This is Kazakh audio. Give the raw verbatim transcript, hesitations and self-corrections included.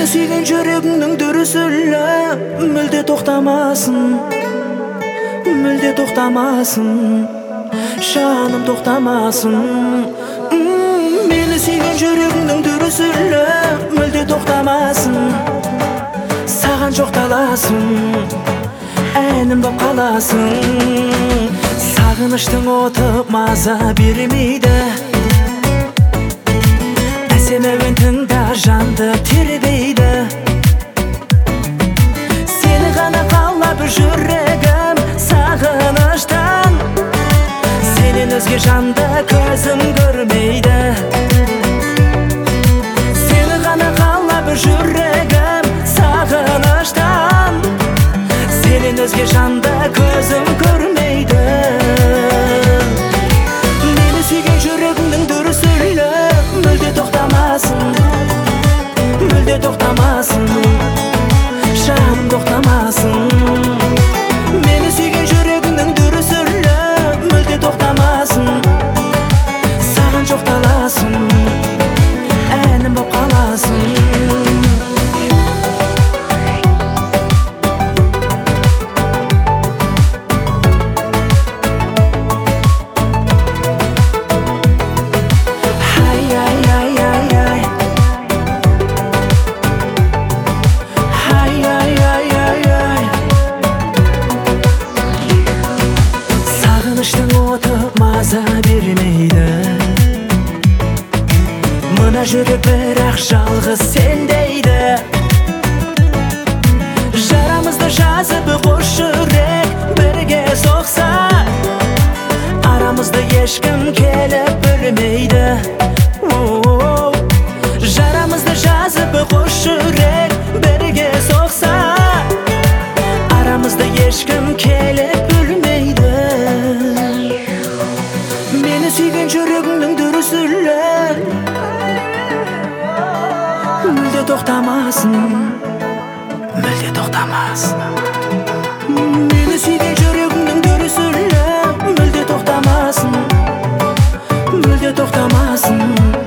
Meni sүйген жүрегіңнің дүрсілі мүлде тоқтамасын, мүлде тоқтамасын, жаным тоқтамасын. Мені сүйген жүрегіңнің дүрсілі мүлде тоқтамасын, саған жоқталасын, әнім боп қаласың. Сағыныштың оты маза бермейді, әсем әуен тыңда жанды тербейді. Сені ғана қалап жүрегім сағыныштан, сенен өзге жанды көзім көрмейді. Сені ғана қалап жүрегім сағыныштан, сенен өзге жанды көзім көрмейді. Мені сүйген жүрегіңнің дүрсілі мүлде тоқтамасын, мүлде тоқтамасын, жаным тоқтамасын. Мені сүйген жүрегіңнің дүрсілі мүлде тоқтамасын, саған жоқталасын, әнім боп қаласың. Сағыныштың оты маза бермейді, мына жүрек бірақ жалғыз сен дейді. Жарамызды жазып қос жүрек бірге соқса, арамызды ешкім келіп бөлмейді. Жарамызды жазып қос жүрек бірге соқса, арамызды ешкім келіп бөлмейді. Мені сүйген жүрегіңнің дүрсілі мүлде тоқтамасын, мүлде тоқтамасын. Мені сүйген жүрегіңнің дүрсілі мүлде тоқтамасын, мүлде тоқтамасын.